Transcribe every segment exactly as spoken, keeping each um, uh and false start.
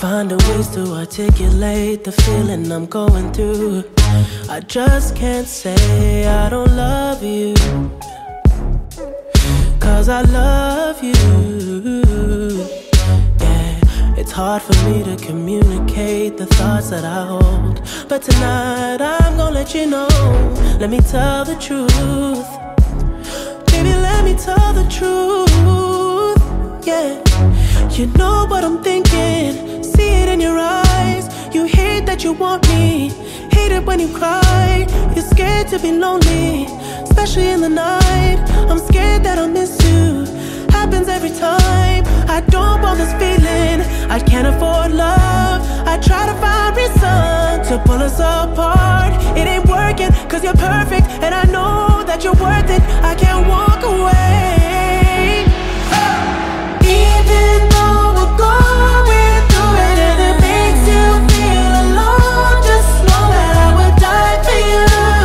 find a ways to articulate the feeling I'm going through. I just can't say I don't love you, cause I love you. Yeah, it's hard for me to communicate the thoughts that I hold, but tonight I'm gonna let you know. Let me tell the truth. Baby, let me tell the truth. Yeah, you know what I'm thinking, see it in your eyes. You hate that you want me, hate it when you cry. You're scared to be lonely, especially in the night. I'm scared that I'll miss you, happens every time. I don't want this feeling, I can't afford love. I try to find reason to pull us apart. It ain't working, cause you're perfect, and I know that you're worth it. I can't walk away, even though we're going through it, and it makes you feel alone. Just know that I would die for you.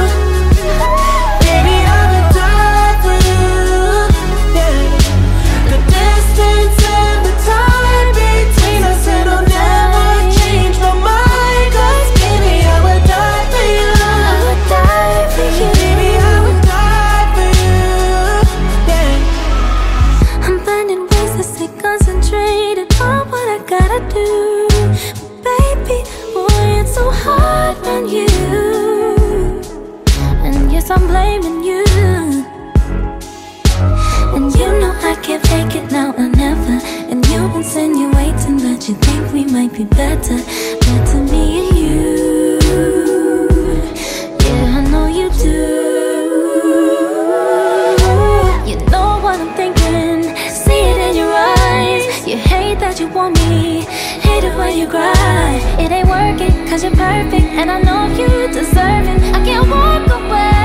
Baby, I would die for you. Yeah. The distance and the time between us, it'll never change my mind. Cause baby, I would die for you. I would die for you. Baby, I would die for you. Yeah. I'm finding ways to stay concentrated on what I gotta do. Baby, boy, it's so hard on you. And yes, I'm blaming you. And you know I can't fake it now or never. And you insinuating that you think we might be better, better me and you. Yeah, I know you do. You know what I'm thinking, see it in your eyes. You hate that you want me, hate it when you cry. It ain't working, cause you're perfect, and I know you deserve it. I can't walk away.